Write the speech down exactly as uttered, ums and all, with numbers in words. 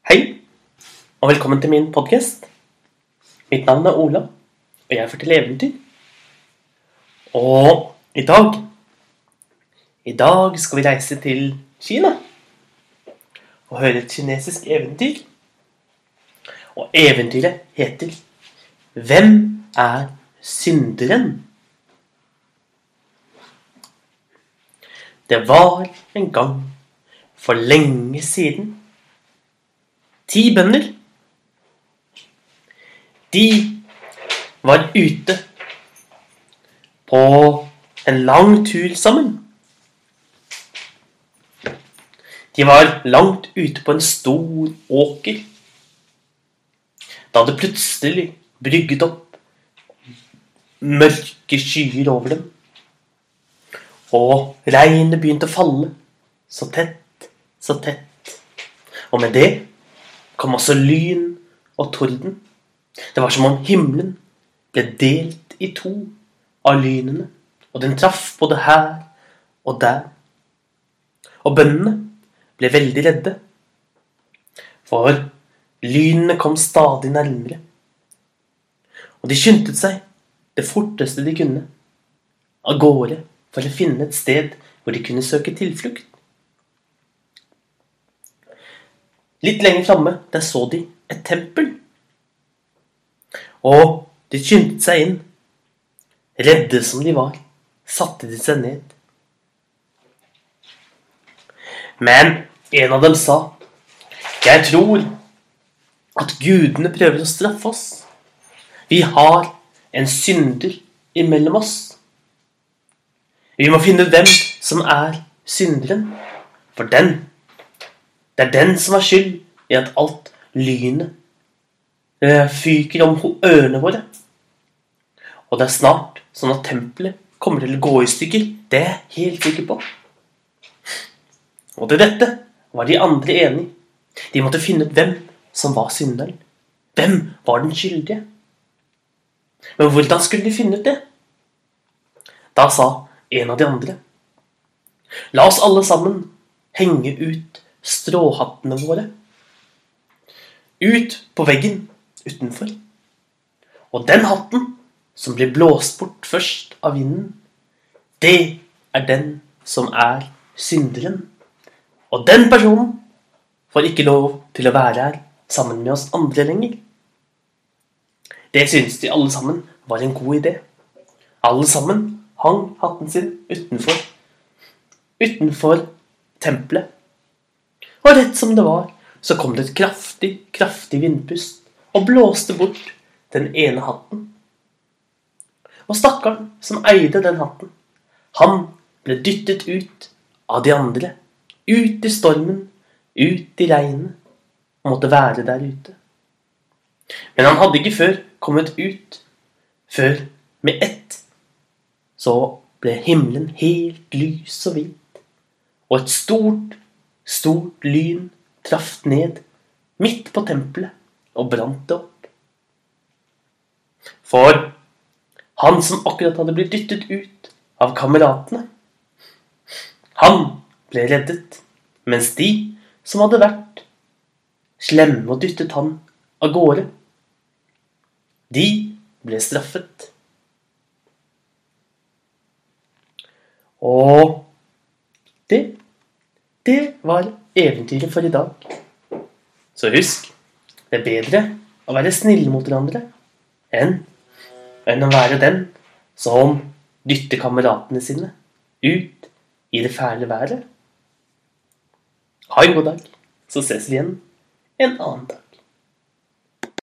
Hei, og velkommen til min podcast. Mitt navn er Ola, og jeg forteller eventyr. Og i dag, i dag skal vi reise til Kina og høre et kinesisk eventyr. Og eventyret heter Hvem er synderen? Det var en gang for lenge siden ti bønder. De var ute på en lang tur sammen. De var langt ute på en stor åker, da det plutselig brygget opp mørke skyer over dem, og regnet begynte å falle så tett, så tett. Og med det kom også lyn og torden. Det var som om himmelen ble delt i to av lynene, og den traff både her og der. Og bøndene ble veldig redde, for lynene kom stadig nærmere. Og de skyndte seg det forteste de kunne av gårde for å finne et sted hvor de kunne søke tilflukt. Litt lenger fremme, der så de et tempel. Og de skyndte seg inn. Redde som de var, satte de seg ned. Men en av dem sa, «Jeg tror at gudene prøver å straffe oss. Vi har en synder imellom oss. Vi må finne ut hvem som er synderen, for den Det er den som er skyld i at alt lynet fyker om ørene våre. Og det er snart sånn at tempelet kommer til å gå i stykker. Det er jeg helt sikker på. Og til dette var de andre enige. De måtte finne ut hvem som var synderen. Hvem var den skyldige? Men hvordan skulle de finne ut det? Da sa en av de andre, «La oss alle sammen henge ut stråhattene våre ut på veggen utenfor. Og den hatten som blir blåst bort først av vinden, det er den som er synderen. Og den personen får ikke lov til å være her sammen med oss andre lenger.» Det synes de alle sammen var en god idé. Alle sammen hang hatten sin utenfor, utenfor tempelet. Og rett som det var, så kom det et kraftig, kraftig vindpust og blåste bort den ene hatten. Og stakkaren som eide den hatten, han ble dyttet ut av de andre, ut i stormen, ut i regnet, og måtte være der ute. Men han hadde ikke før kommet ut, før med ett, så ble himmelen helt lys og hvit, og et stort, stort lyn traff ned midt på tempelet og brant det opp. For han som akkurat hadde blitt dyttet ut av kameratene, han ble reddet, mens de som hadde vært slemme og dyttet han av gårde, de ble straffet. Og det Det var eventyret for i dag. Så husk, det er bedre å være snille mot hverandre enn, enn å være den som dytter kameratene sine ut i det fæle været. Ha en god dag, så ses vi igjen en annen dag.